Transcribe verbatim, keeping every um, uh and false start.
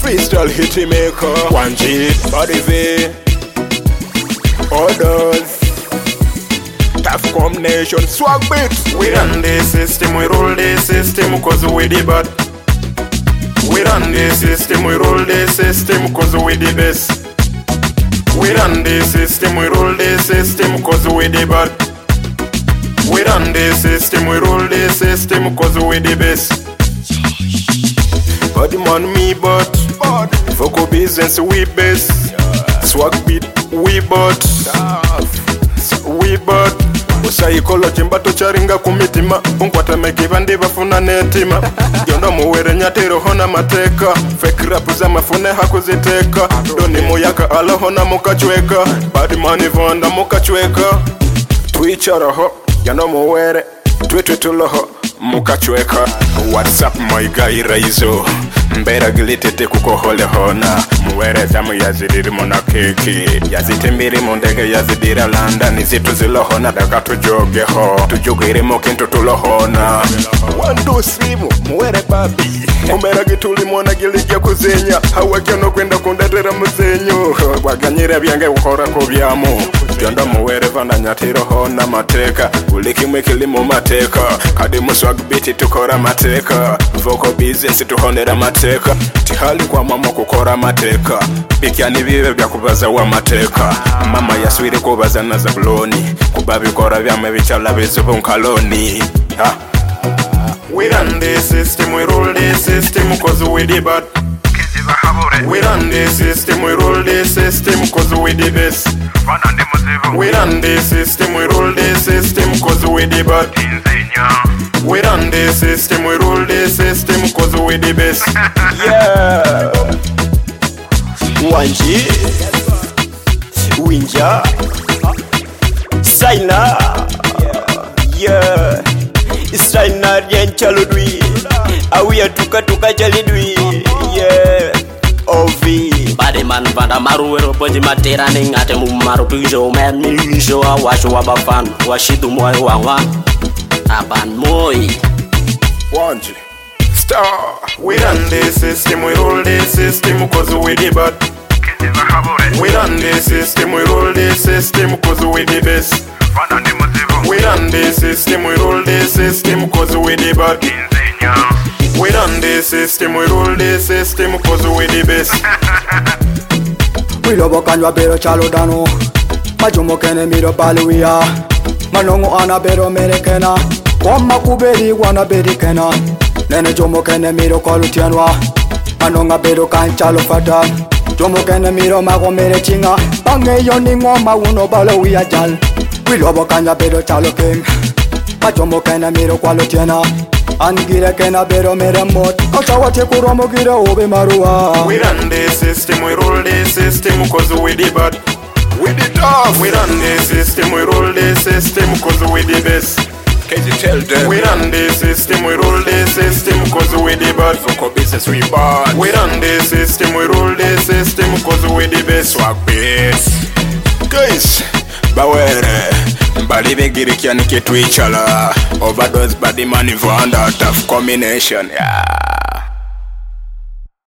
freestyle hit maker. One G, body V, orders. Tough combination, swag beat. We run the system, we roll the system, cause we the bad. We run the system, we roll the system, cause we the best. We run the system, we roll the system, cause we the bad. We run the system, we roll the system, cause we the best. Body man me but vocal business we best. Swag beat we but we but psychology mbato charinga kumitima unkwata megiva ndibafuna netima yondo muwere nyatero hona mateka fake rap za mafune hakuziteka doni muyaka alahona mukachweka body man vonda mukachweka twicharaho yondo muwere twitwituloho mukachweka. WhatsApp my guy Raizo mbera gilitete kukohole hona muwere zamu yazidiri mona keki yazitembiri mundege yazidira landa nizitu zilohona daga tujoge ho tujugiri mokintu tulohona one two three muwere babi mbera gituli mona giligya kuzenya hawakyono kwenda kundetera muzenyu waganyira byange ukora kubyamu Jonda muwere vanda nyatiro hona mateka ulikimwe kilimu mateka kadi muswag biti tukora mateka vocal business tuhonera mateka tihali kwa mama kukora mateka bikyani bibe byakubaza wa mateka mama yaswire kubaza na zabuloni kubabikora byame bichala bizubunkaloni ha. We run the system, we roll the system, cause we the bad. We run the system, we roll the system, cause we the best. We run the system, we roll the system, cause we the bad. We run the system, we roll the system, cause we the best. Yeah. one G, Winja, Saina, yeah. Saina rien chaludwi, awiya tuka tuka chalidwi, yeah. Ovi. Body man vanda maru ero poji matera ningate mu maru pijo men mijo awasho wabafan washidu moyo wangwa aban moy one G star. We run the system, we roll the system, cause we the bad. We run the system, we roll the system, cause we the best. We run the system, we roll the system, cause we the bad. We run the system, we roll the system, cause we the best. We love kanwa bero chalo dano majumo kene miro baluya manongo ana bero merekena wama kuberi wana beri kena nene jomo kene miro kolutianwa manonga bero kanchalo fata jomo kene miro mago mere chinga bange yoni ngoma uno baluya jal. We love kanwa bero chalo king majumo kene miro kolutiana angire kena bero mere mot ochawate kuromo gira obe marua. We run the system, we roll the system, cause we the bad. We the tough. We run the system, we roll the system, cause we the best. Can you tell them? We run the system, we roll the system, cause we the bad. Vocal business we bad. We run the system, we roll the system, cause we the best. Swag beats. Guys, bawere bali begirikia nikitwichala overdose body man vanda tough combination yeah.